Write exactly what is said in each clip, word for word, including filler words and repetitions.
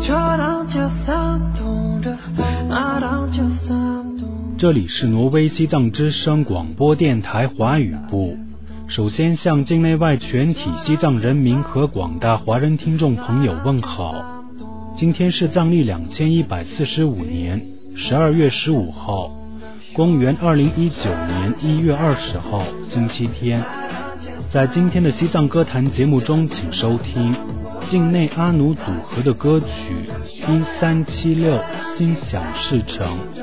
这里是挪威西藏之声广播电台华语部。首先向境内外全体西藏人民和广大华人听众朋友问好。今天是藏历两千一百四十五年十二月十五号，公元二零一九年一月二十号，星期天。在今天的西藏歌坛节目中，请收听境内阿努组合的歌曲一三七六心想事成。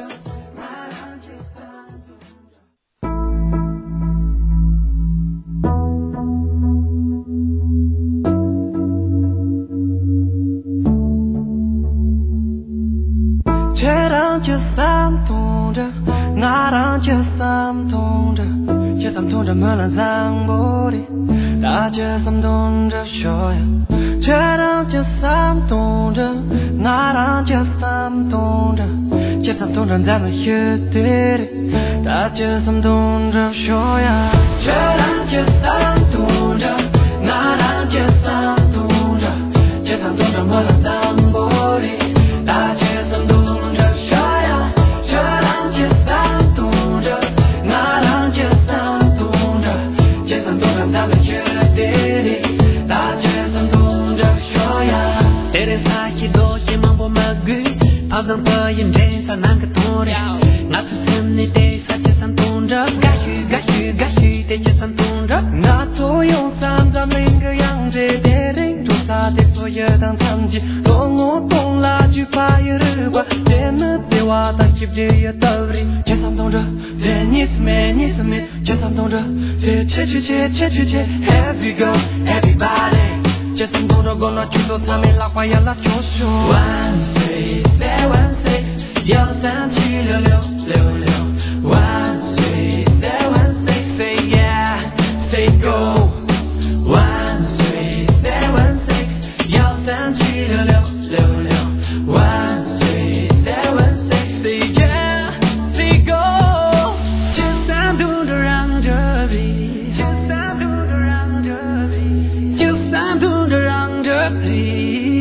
大街上动着学呀，街道街上动着，那大街上动着，街上动着咱们学弟弟。大街上动着学呀，街道街上动着，那大街上动着，街上动着莫拉桑玻璃。大街上动着学呀，街道街上动着，那大街上动着，街上动着咱们学。Azam payin desa nang katori nga tu semni te sa che sam tundra gashu gashu gashu te che sam tundra nga tu yong sam zam ling ge yang je de ring tu sa de so ye dang tam ji lo ngo tong la ju pa ye ru gua de ne de wa ta chip de ye ta ri che sam tundra de ni sme ni sme che sam tundra de che che che che che che happy go everybody che sam tundra go na chu do ta me la kwa ya la chu shu one three seven six 幺三七六六六六 one three seven six say yeah say go one three seven six 幺三七六六六六 one three seven six say yeah say go 千山读着让着比千山读着让着比千山读着让着比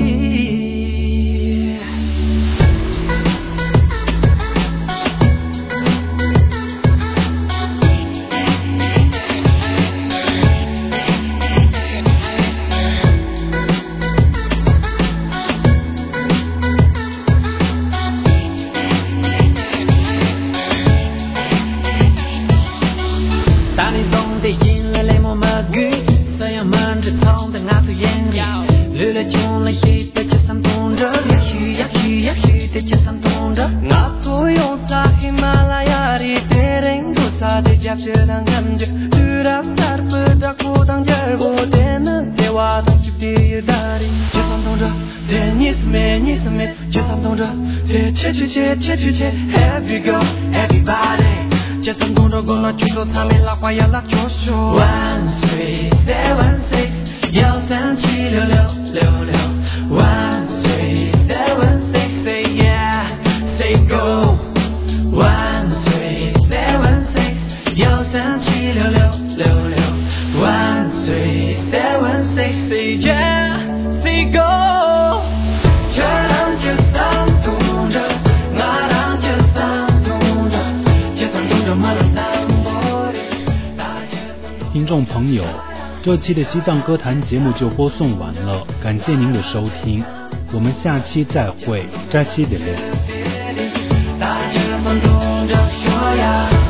Happy go everybody 街上动着公路去走他们拉花呀拉球手 one three seven six 幺三七六六六六 one three seven six say yeah say go one three seven six 幺三七六六六六 one three seven six say yeah say go 街上街上动着那大街上动着街上动着莫拉桑玻璃。 听众朋友，这期的西藏歌坛节目就播送完了，感谢您的收听，我们下期再会，扎西德勒。 大街上动着说呀